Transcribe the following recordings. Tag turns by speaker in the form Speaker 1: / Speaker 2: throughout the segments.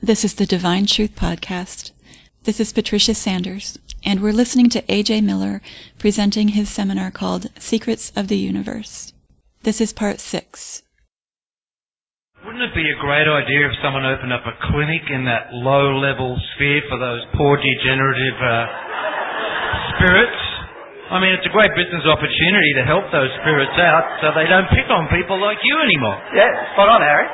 Speaker 1: This is the Divine Truth Podcast. This is Patricia Sanders, and we're listening to A.J. Miller presenting his seminar called Secrets of the Universe. This is part 6.
Speaker 2: Wouldn't it be a great idea if someone opened up a clinic in that low-level sphere for those poor degenerative spirits? I mean, it's a great business opportunity to help those spirits out so they don't pick on people like you anymore.
Speaker 3: Yeah, spot on, Harry.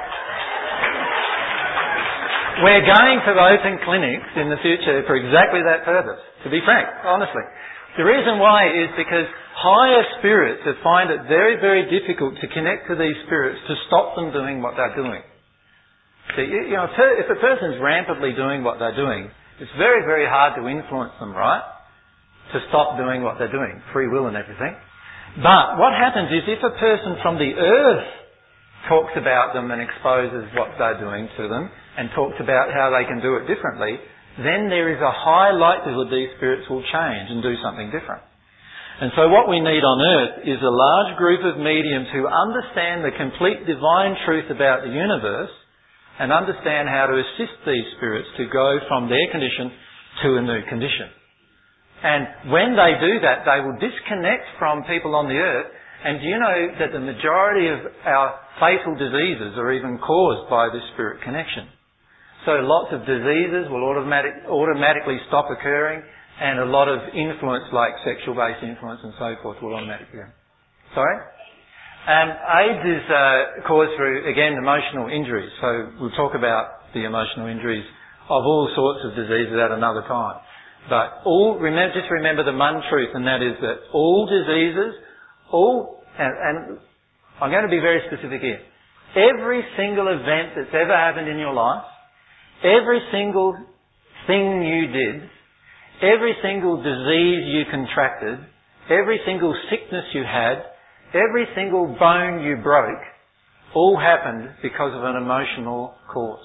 Speaker 3: We're going to open clinics in the future for exactly that purpose, to be frank, honestly. The reason why is because higher spirits find it very, very difficult to connect to these spirits to stop them doing what they're doing. So, if a person's rampantly doing what they're doing, it's very, very hard to influence them, right? To stop doing what they're doing, free will and everything. But what happens is if a person from the earth talks about them and exposes what they're doing to them and talks about how they can do it differently, then there is a high likelihood these spirits will change and do something different. And so what we need on earth is a large group of mediums who understand the complete divine truth about the universe and understand how to assist these spirits to go from their condition to a new condition. And when they do that, they will disconnect from people on the earth. And do you know that the majority of our fatal diseases are even caused by this spirit connection? So lots of diseases will automatically stop occurring, and a lot of influence like sexual-based influence and so forth will automatically occur. Sorry? AIDS is caused through, again, emotional injuries. So we'll talk about the emotional injuries of all sorts of diseases at another time. But just remember the one truth, and that is that all diseases, and I'm going to be very specific here. Every single event that's ever happened in your life, every single thing you did, every single disease you contracted, every single sickness you had, every single bone you broke, all happened because of an emotional cause.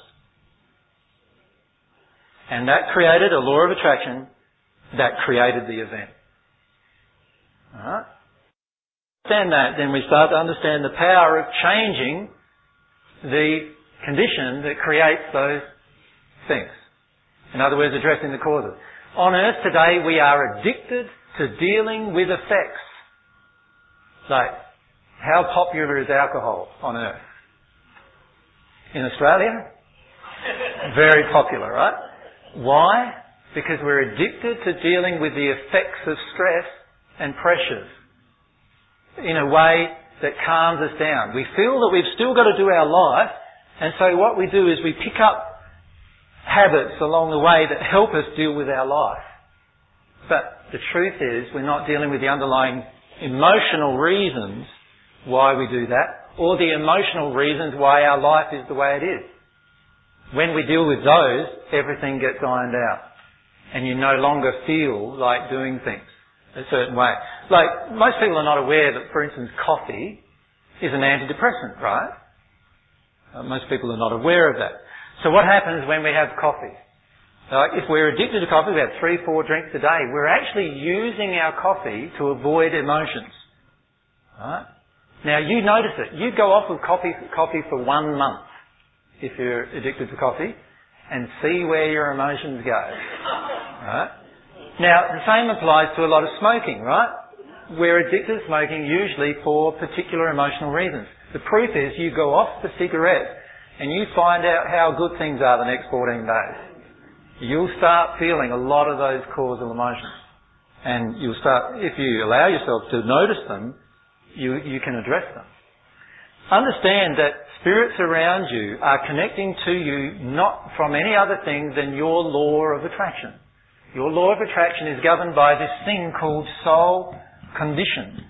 Speaker 3: And that created a law of attraction that created the event. Alright? Understand that, then we start to understand the power of changing the condition that creates those things. In other words, addressing the causes. On earth today, we are addicted to dealing with effects. Like, how popular is alcohol on earth? In Australia? Very popular, right? Why? Because we're addicted to dealing with the effects of stress and pressures in a way that calms us down. We feel that we've still got to do our life, and so what we do is we pick up habits along the way that help us deal with our life. But the truth is, we're not dealing with the underlying emotional reasons why we do that, or the emotional reasons why our life is the way it is. When we deal with those, everything gets ironed out. And you no longer feel like doing things a certain way. Like, most people are not aware that, for instance, coffee is an antidepressant, right? Most people are not aware of that. So what happens when we have coffee? If we're addicted to coffee, we have 3-4 drinks a day. We're actually using our coffee to avoid emotions. Right? Now, you notice it. You go off with coffee for 1 month if you're addicted to coffee and see where your emotions go. Right? Now, the same applies to a lot of smoking, right? We're addicted to smoking usually for particular emotional reasons. The proof is you go off the cigarette and you find out how good things are the next 14 days. You'll start feeling a lot of those causal emotions. And you'll start, if you allow yourself to notice them, you can address them. Understand that spirits around you are connecting to you not from any other thing than your law of attraction. Your law of attraction is governed by this thing called soul condition.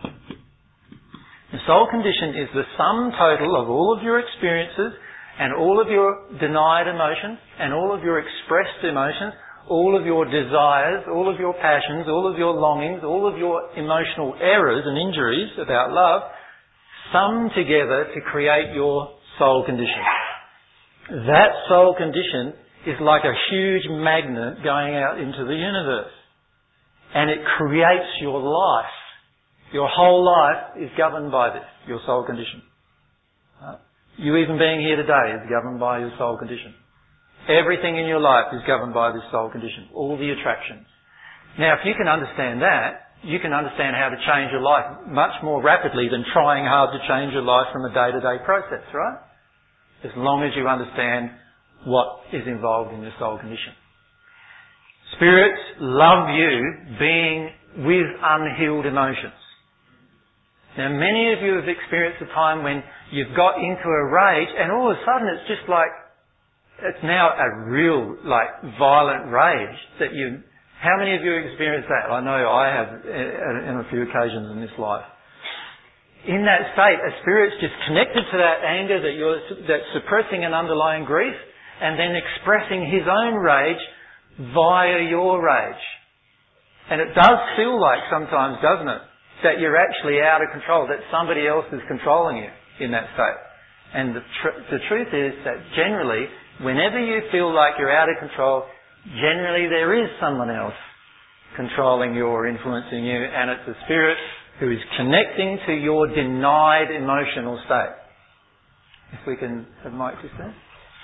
Speaker 3: The soul condition is the sum total of all of your experiences and all of your denied emotions and all of your expressed emotions, all of your desires, all of your passions, all of your longings, all of your emotional errors and injuries about love, summed together to create your soul condition. That soul condition is like a huge magnet going out into the universe. And it creates your life. Your whole life is governed by this, your soul condition. You even being here today is governed by your soul condition. Everything in your life is governed by this soul condition, all the attractions. Now, if you can understand that, you can understand how to change your life much more rapidly than trying hard to change your life from a day-to-day process, right? As long as you understand what is involved in your soul condition. Spirits love you being with unhealed emotions. Now, many of you have experienced a time when you've got into a rage and all of a sudden it's just like, it's now a real, violent rage that you... How many of you experienced that? I know I have on a few occasions in this life. In that state, a spirit's just connected to that anger that's suppressing an underlying grief and then expressing his own rage via your rage. And it does feel like sometimes, doesn't it, that you're actually out of control, that somebody else is controlling you in that state. And the truth is that generally, whenever you feel like you're out of control, generally there is someone else controlling you or influencing you, and it's a spirit who is connecting to your denied emotional state. If we can have Mike just there.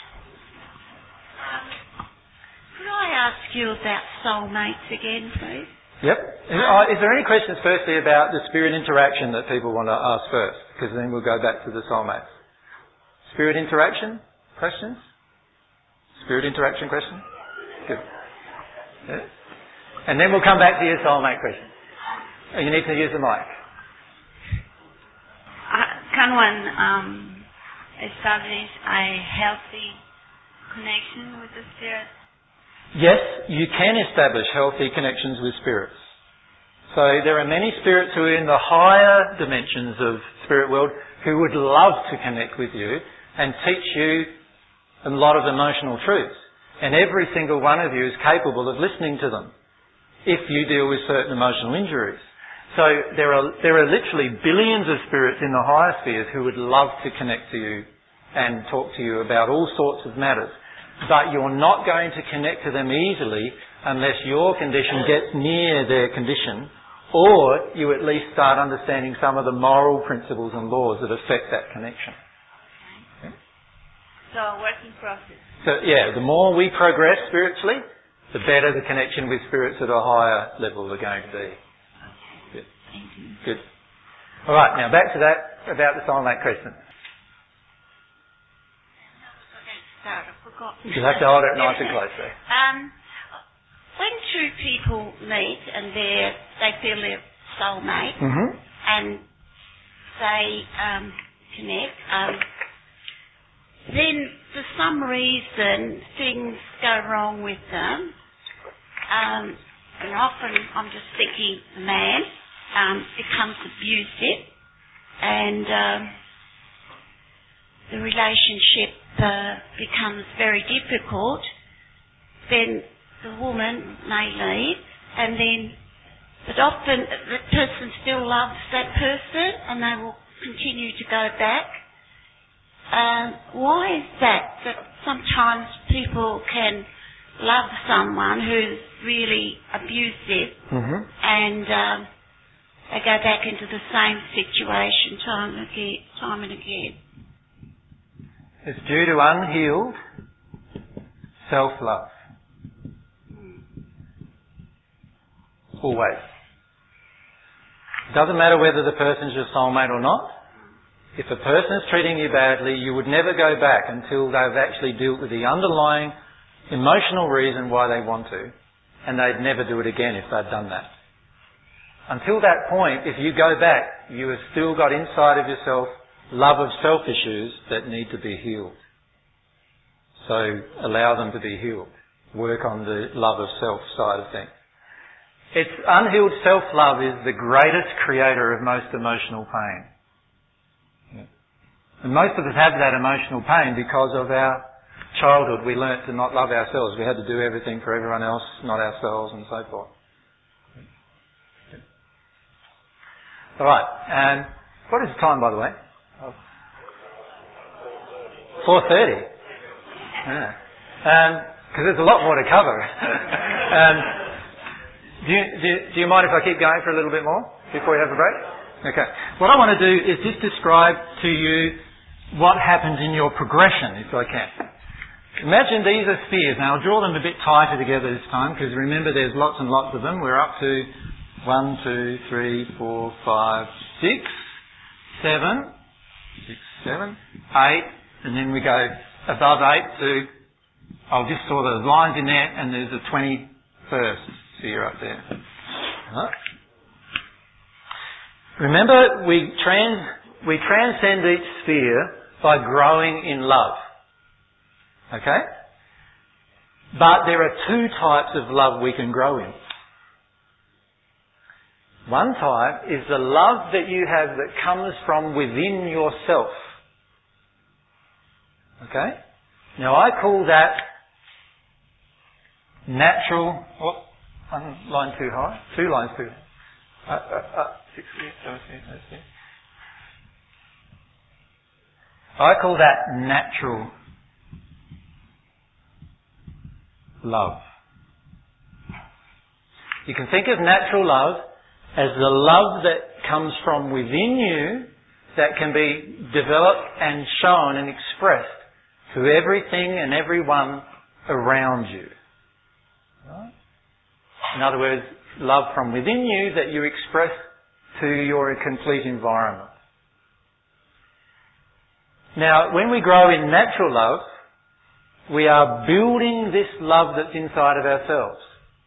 Speaker 4: Could I ask you about soulmates again, please?
Speaker 3: Yep. Is there any questions firstly about the spirit interaction that people want to ask first? Because then we'll go back to the soulmates. Spirit interaction? Questions? Spirit interaction question? Good. Yeah. And then we'll come back to your soulmate question. You need to use the mic.
Speaker 4: Can one establish a healthy connection with the spirit?
Speaker 3: Yes, you can establish healthy connections with spirits. So there are many spirits who are in the higher dimensions of spirit world who would love to connect with you and teach you a lot of emotional truths. And every single one of you is capable of listening to them if you deal with certain emotional injuries. So there are literally billions of spirits in the higher spheres who would love to connect to you and talk to you about all sorts of matters. But you're not going to connect to them easily unless your condition gets near their condition, or you at least start understanding some of the moral principles and laws that affect that connection.
Speaker 4: Okay. So a working process.
Speaker 3: So yeah, the more we progress spiritually, the better the connection with spirits at a higher level are going to be.
Speaker 4: Okay.
Speaker 3: Good.
Speaker 4: Thank you.
Speaker 3: Good. All right, now back to that about the soulmate question. You'll have to hold it nice and close there.
Speaker 4: When two people meet and they feel their soulmate and they connect, then for some reason things go wrong with them, and often I'm just thinking the man becomes abusive and the relationship becomes very difficult, then the woman may leave, but often the person still loves that person and they will continue to go back. Why is that sometimes people can love someone who's really abusive and they go back into the same situation time and again?
Speaker 3: It's due to unhealed self-love. Always. It doesn't matter whether the person's your soulmate or not. If a person is treating you badly, you would never go back until they've actually dealt with the underlying emotional reason why they want to, and they'd never do it again if they'd done that. Until that point, if you go back, you have still got inside of yourself love of self issues that need to be healed. So allow them to be healed. Work on the love of self side of things. It's unhealed self-love is the greatest creator of most emotional pain. Yeah. And most of us have that emotional pain because of our childhood. We learnt to not love ourselves. We had to do everything for everyone else, not ourselves, and so forth. Yeah. All right. And what is the time, by the way? 4:30. Yeah. Because there's a lot more to cover. Do you mind if I keep going for a little bit more before we have a break? Okay. What I want to do is just describe to you what happens in your progression, if I can. Imagine these are spheres. Now I'll draw them a bit tighter together this time because remember there's lots and lots of them. We're up to 1, 2, 3, 4, 5, 6, 7, 8, and then we go above 8 to, I'll just draw those lines in there, and there's a 21st sphere up there. Right. Remember, we transcend each sphere by growing in love. Okay? But there are two types of love we can grow in. One type is the love that you have that comes from within yourself. Okay? Now I call that natural... Oh, one line too high. 2 lines too high. 6 here, 7 here, 8 here. I call that natural love. You can think of natural love as the love that comes from within you that can be developed and shown and expressed to everything and everyone around you. Right? In other words, love from within you that you express to your complete environment. Now, when we grow in natural love, we are building this love that's inside of ourselves.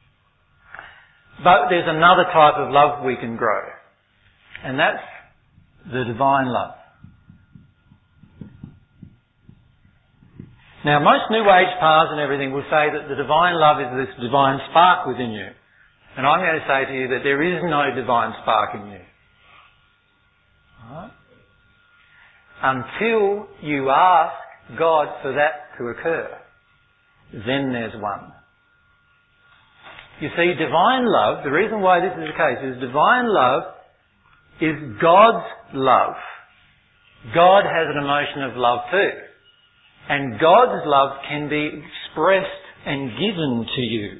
Speaker 3: But there's another type of love we can grow, and that's the divine love. Now, most New Age paths and everything will say that the divine love is this divine spark within you. And I'm going to say to you that there is no divine spark in you. Alright? Until you ask God for that to occur, then there's one. You see, divine love, the reason why this is the case is divine love is God's love. God has an emotion of love too. And God's love can be expressed and given to you.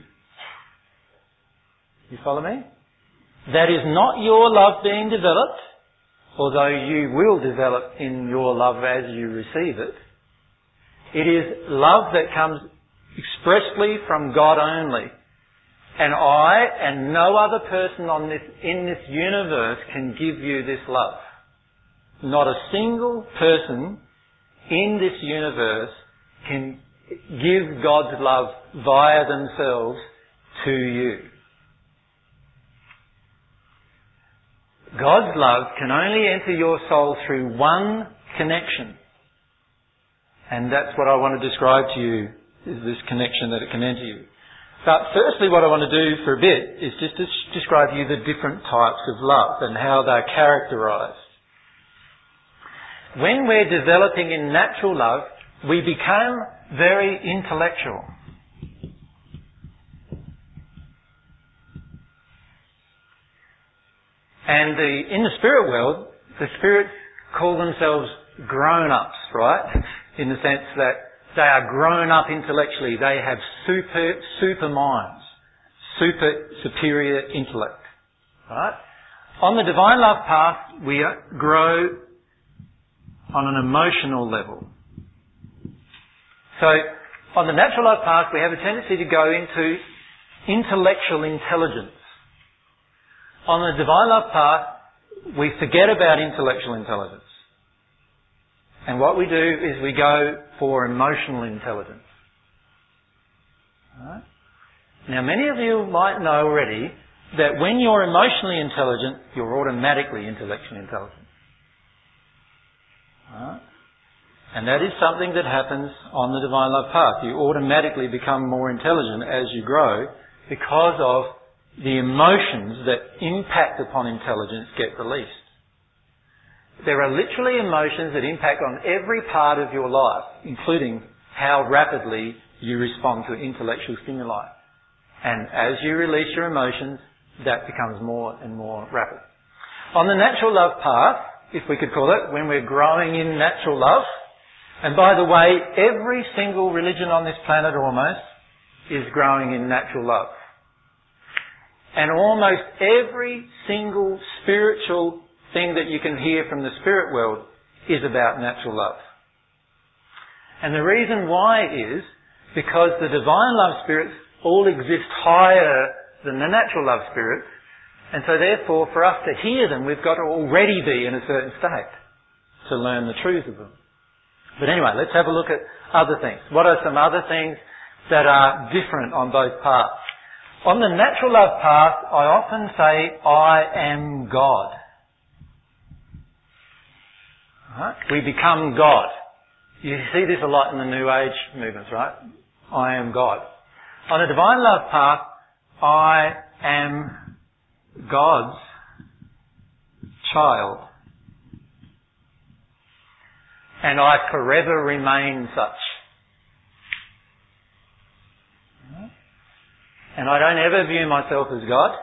Speaker 3: You follow me? That is not your love being developed, although you will develop in your love as you receive it. It is love that comes expressly from God only. And I and no other person in this universe can give you this love. Not a single person in this universe can give God's love via themselves to you. God's love can only enter your soul through one connection. And that's what I want to describe to you, is this connection that it can enter you. But firstly, what I want to do for a bit is just to describe to you the different types of love and how they're characterised. When we're developing in natural love, we become very intellectual. And in the spirit world, the spirits call themselves grown-ups, right? In the sense that they are grown up intellectually. They have super minds, superior intellect. Right? On the divine love path, we grow on an emotional level. So, on the natural love path, we have a tendency to go into intellectual intelligence. On the divine love path, we forget about intellectual intelligence. And what we do is we go for emotional intelligence. Right? Now, many of you might know already that when you're emotionally intelligent, you're automatically intellectually intelligent. Right? And that is something that happens on the divine love path. You automatically become more intelligent as you grow because of the emotions that impact upon intelligence get released. There are literally emotions that impact on every part of your life, including how rapidly you respond to intellectual stimuli. And as you release your emotions, that becomes more and more rapid. On the natural love path, if we could call it, when we're growing in natural love, and by the way, every single religion on this planet almost is growing in natural love. And almost every single spiritual thing that you can hear from the spirit world is about natural love. And the reason why is because the divine love spirits all exist higher than the natural love spirits, and so therefore for us to hear them we've got to already be in a certain state to learn the truth of them. But anyway, let's have a look at other things. What are some other things that are different on both paths? On the natural love path, I often say, I am God. Right? We become God. You see this a lot in the New Age movements, right? I am God. On a divine love path, I am God's child. And I forever remain such. And I don't ever view myself as God.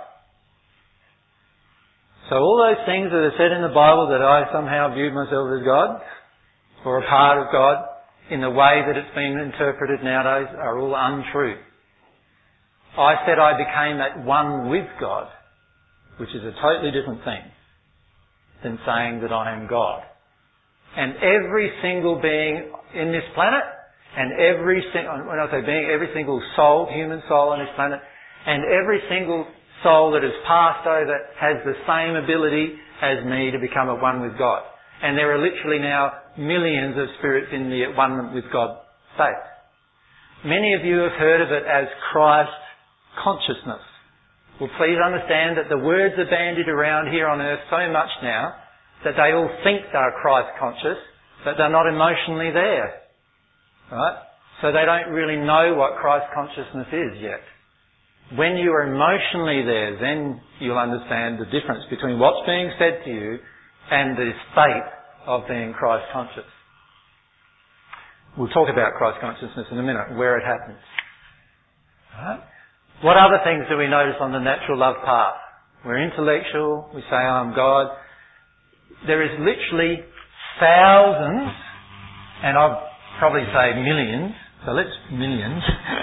Speaker 3: So all those things that are said in the Bible that I somehow viewed myself as God, or a part of God, in the way that it's been interpreted nowadays, are all untrue. I said I became at one with God, which is a totally different thing than saying that I am God. And every single being in this planet, and when I say being, every single soul, human soul on this planet, and every single soul that has passed over has the same ability as me to become at one with God. And there are literally now millions of spirits in the at one with God state. Many of you have heard of it as Christ consciousness. Well, please understand that the words are bandied around here on earth so much now that they all think they're Christ conscious, but they're not emotionally there. Right? So they don't really know what Christ consciousness is yet. When you are emotionally there, then you'll understand the difference between what's being said to you and the state of being Christ conscious. We'll talk about Christ consciousness in a minute, where it happens. Right? What other things do we notice on the natural love path? We're intellectual, we say I'm God. There is literally thousands, and I'd probably say millions, so let's millions,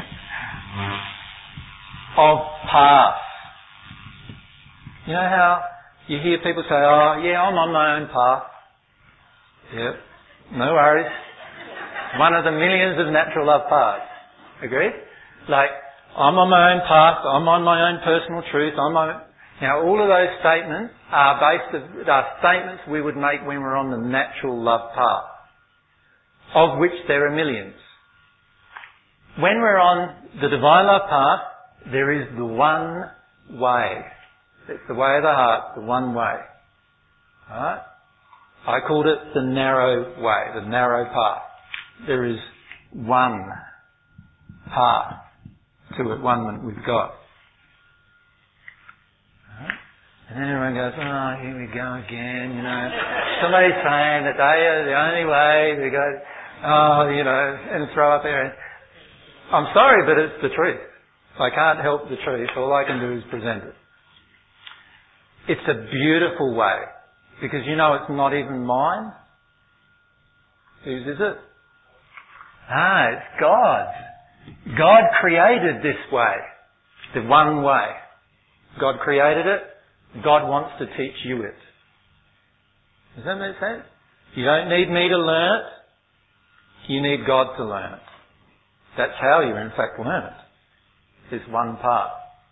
Speaker 3: of paths. You know how you hear people say, oh yeah, I'm on my own path. Yep, no worries. One of the millions of natural love paths. Agreed? Like, I'm on my own path, I'm on my own personal truth, Now all of those statements are statements we would make when we're on the natural love path, of which there are millions. When we're on the divine love path, there is the one way. It's the way of the heart, the one way. Alright? I called it the narrow way, the narrow path. There is one path to at one with God. Alright? And then everyone goes, oh, here we go again, Somebody's saying that they are the only way to go, and throw up there. I'm sorry, but it's the truth. I can't help the truth. All I can do is present it. It's a beautiful way, because it's not even mine. Whose is it? It's God's. God created this way, the one way. God created it. God wants to teach you it. Does that make sense? You don't need me to learn it. You need God to learn it. That's how you in fact learn it. This one path.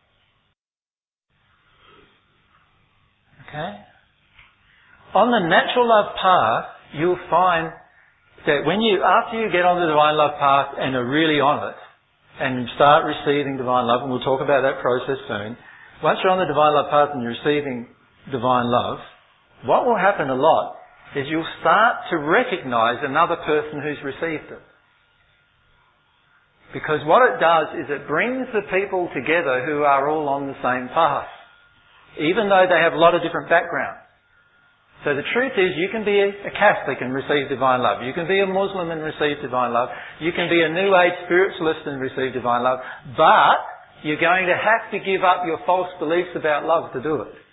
Speaker 3: Okay? On the natural love path, you'll find that after you get on the divine love path and are really on it, and start receiving divine love, and we'll talk about that process soon, once you're on the divine love path and you're receiving divine love, what will happen a lot is you'll start to recognise another person who's received it. Because what it does is it brings the people together who are all on the same path, even though they have a lot of different backgrounds. So the truth is, you can be a Catholic and receive divine love. You can be a Muslim and receive divine love. You can be a New Age spiritualist and receive divine love. But you're going to have to give up your false beliefs about love to do it.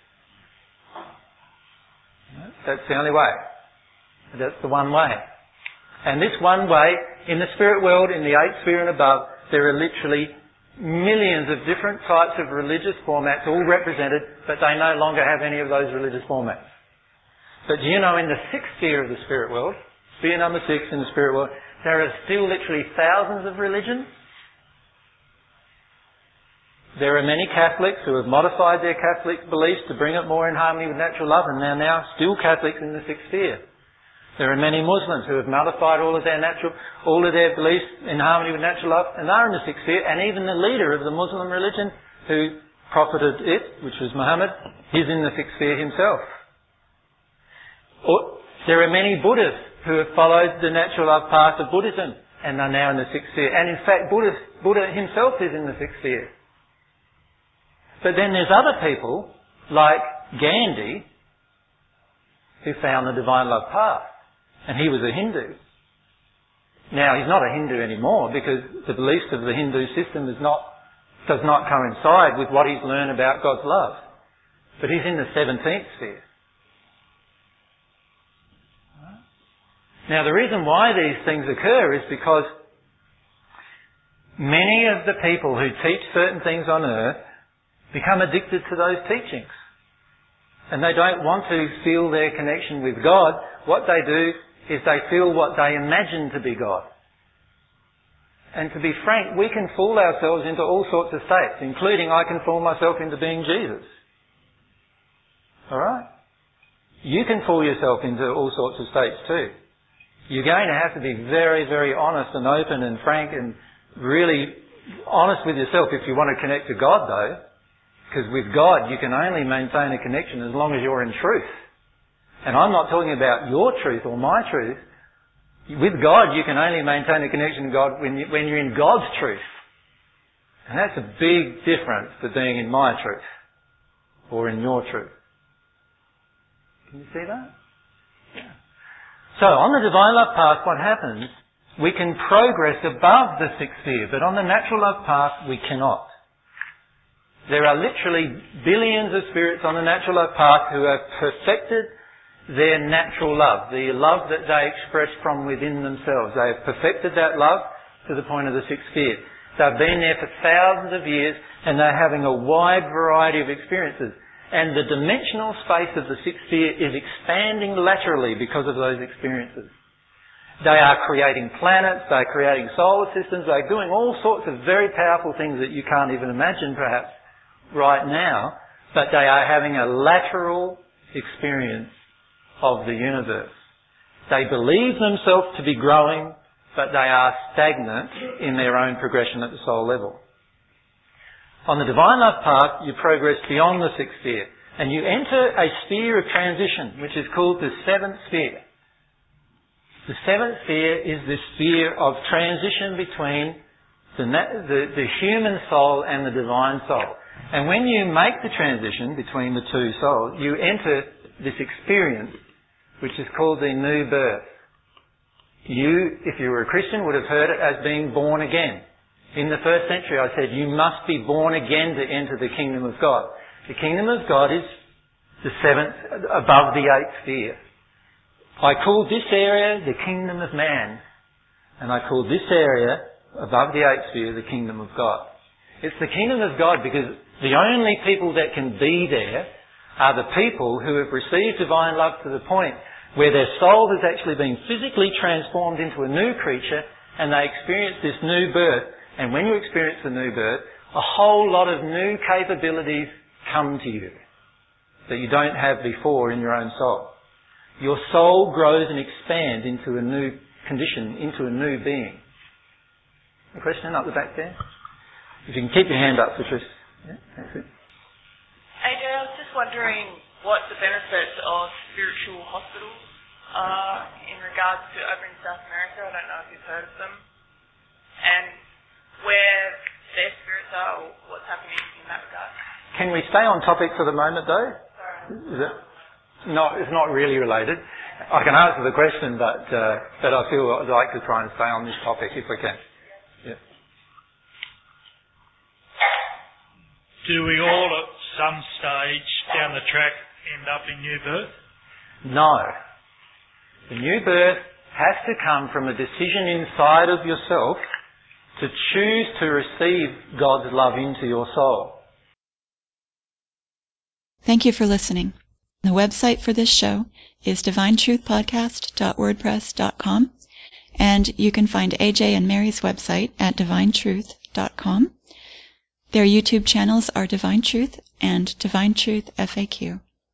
Speaker 3: That's the only way. That's the one way. And this one way, in the spirit world, in the eighth sphere and above, there are literally millions of different types of religious formats, all represented, but they no longer have any of those religious formats. But do you know, in the sixth sphere of the spirit world, sphere number 6 in the spirit world, there are still literally thousands of religions, There are many Catholics who have modified their Catholic beliefs to bring it more in harmony with natural love, and they're now still Catholics in the sixth sphere. There are many Muslims who have modified all of their beliefs in harmony with natural love, and they're in the sixth sphere, and even the leader of the Muslim religion who profited it, which was Muhammad, he's in the sixth sphere himself. There are many Buddhists who have followed the natural love path of Buddhism and are now in the sixth sphere. And in fact, Buddha himself is in the sixth sphere. But then there's other people, like Gandhi, who found the divine love path. And he was a Hindu. Now, he's not a Hindu anymore because the beliefs of the Hindu system does not coincide with what he's learned about God's love. But he's in the 17th sphere. Now, the reason why these things occur is because many of the people who teach certain things on earth become addicted to those teachings. And they don't want to feel their connection with God. What they do is they feel what they imagine to be God. And to be frank, we can fool ourselves into all sorts of states, including I can fool myself into being Jesus. Alright? You can fool yourself into all sorts of states too. You're going to have to be very, very honest and open and frank and really honest with yourself if you want to connect to God though. Because with God you can only maintain a connection as long as you're in truth. And I'm not talking about your truth or my truth. With God you can only maintain a connection to God when you're in God's truth. And that's a big difference to being in my truth or in your truth. Can you see that? Yeah. So, on the divine love path, what happens? We can progress above the sixth sphere, but on the natural love path, we cannot. There are literally billions of spirits on the natural love path who have perfected their natural love, the love that they express from within themselves. They have perfected that love to the point of the sixth sphere. They've been there for thousands of years, and they're having a wide variety of experiences. And the dimensional space of the sixth sphere is expanding laterally because of those experiences. They are creating planets, they're creating solar systems, they're doing all sorts of very powerful things that you can't even imagine perhaps right now, but they are having a lateral experience of the universe. They believe themselves to be growing, but they are stagnant in their own progression at the soul level. On the divine love path, you progress beyond the sixth sphere, and you enter a sphere of transition, which is called the seventh sphere. The seventh sphere is the sphere of transition between the human soul and the divine soul. And when you make the transition between the two souls, you enter this experience, which is called the new birth. You, if you were a Christian, would have heard it as being born again. In the first century I said, you must be born again to enter the kingdom of God. The kingdom of God is the seventh, above the eighth sphere. I called this area the kingdom of man, and I called this area, above the eighth sphere, the kingdom of God. It's the kingdom of God because the only people that can be there are the people who have received divine love to the point where their soul has actually been physically transformed into a new creature, and they experience this new birth. And when you experience the new birth, a whole lot of new capabilities come to you that you don't have before in your own soul. Your soul grows and expands into a new condition, into a new being. A question up the back there? If you can keep your hand up, Patricia. Yeah, that's it.
Speaker 5: AJ, I was just wondering what the benefits of spiritual hospitals are in regards to over in South America. I don't know if you've heard of them. And where their spirits are, or what's happening in that regard.
Speaker 3: Can we stay on topic for the moment though?
Speaker 5: Sorry.
Speaker 3: No, it's not really related. I can answer the question, but I feel I'd like to try and stay on this topic if we can. Yeah.
Speaker 6: Do we all at some stage down the track end up in new birth?
Speaker 3: No. The new birth has to come from a decision inside of yourself to choose to receive God's love into your soul.
Speaker 1: Thank you for listening. The website for this show is divinetruthpodcast.wordpress.com, and you can find AJ and Mary's website at divinetruth.com. Their YouTube channels are Divine Truth and Divine Truth FAQ.